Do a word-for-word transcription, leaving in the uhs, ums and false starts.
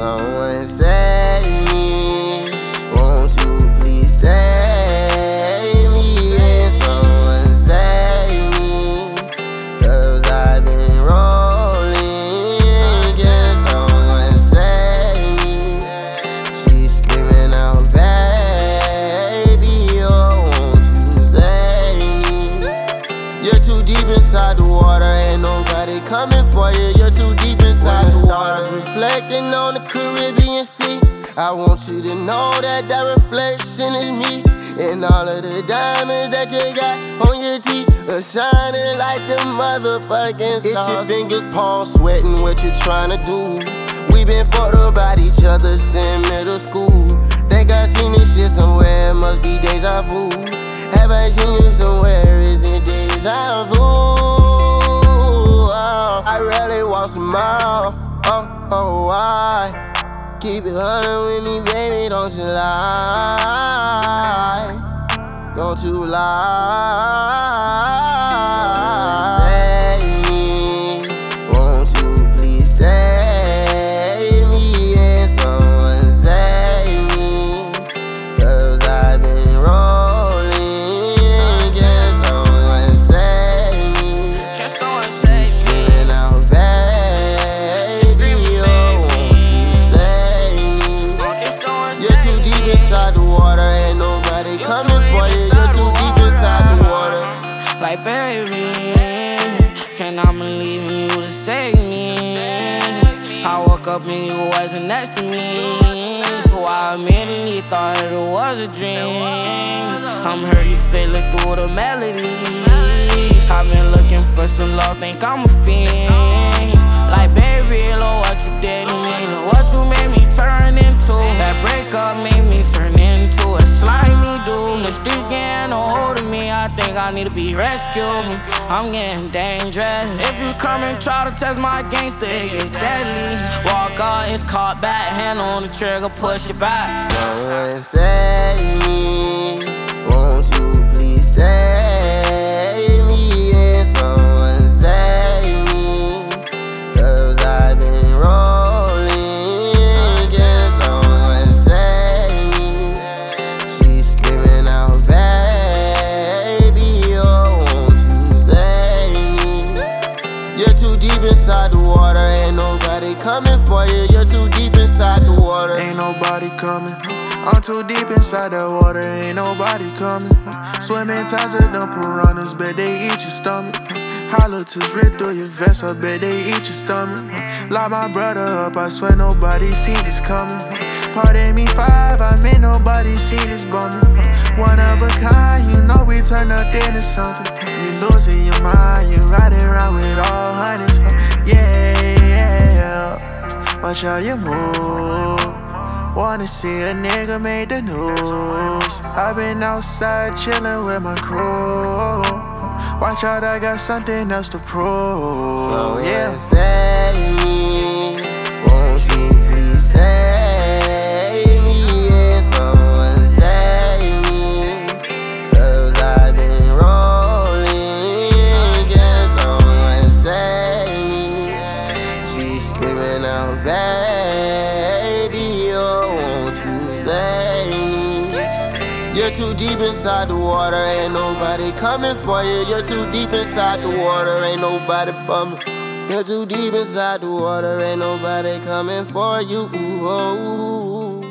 Someone save me, won't you please save me? Yeah, someone save me, cause I've been rolling. Can someone save me? She's screaming out, baby, oh, won't you save me? You're too deep inside the water, ain't nobody coming for you. You're too deep inside the water. Reflecting on the Caribbean Sea, I want you to know that that reflection is me. And all of the diamonds that you got on your teeth are shining like the motherfucking stars. Itch your fingers, palms sweating, what you tryna do? We been fucked about each other since middle school. Think I seen this shit somewhere, it must be deja vu. Have I seen you somewhere, is it deja vu? Oh, I really want some more. Oh, oh, why? Keep it hundred with me, baby, don't you lie. Don't you lie. Save me, won't you please save me? Yeah, someone save me, cause I've been rolling. Can someone save me? Can someone save me? Screaming out, baby, oh, won't you save me? Can someone You're too save deep me? inside the water, ain't nobody You're coming too for deep you. inside You're too the deep inside the water. Like, baby, can I believe in you to save me? I woke up and you wasn't next to me, so I immediately thought it was a dream. I'm hurt, you feel it through the melody. I've been looking for some love, think I'm a fiend. Like, baby, look what you did to me, look what you made me turn into. That breakup made me turn into a slimy dude. The streets getting a hold of me, I think I need to be rescued. I'm getting dangerous. If you come and try to test my gangster, it get deadly. Walk out, it's caught back, hand on the trigger, push it back. Someone save me, won't you please save me? Yeah, someone save me, cause I've been rolling. Can someone save me? She's screaming out, baby, oh, won't you save me? You're too deep inside the water, ain't nobody coming for you. You're too deep inside the water. Ain't nobody coming. I'm too deep inside that water, ain't nobody coming. Swimming ties of them piranhas, bet they eat your stomach. Halitoons rip through your vest, I bet they eat your stomach. Lock my brother up, I swear nobody see this coming. Pardon me five, I mean nobody see this bumming. One of a kind, you know we turn up into something. You losing your mind, you riding around with all hundreds. Yeah, yeah, watch how you move. Wanna see a nigga make the news. I've been outside chillin' with my crew. Watch out, I got something else to prove. Someone Yeah. save me, won't you please save me? Yeah, someone save me, cause I've been rolling. Can someone save me? She's screaming out, baby, oh, won't you save me? You're too deep inside the water, ain't nobody coming for you. You're too deep inside the water, ain't nobody bumming. You're too deep inside the water, ain't nobody coming for you. Oh.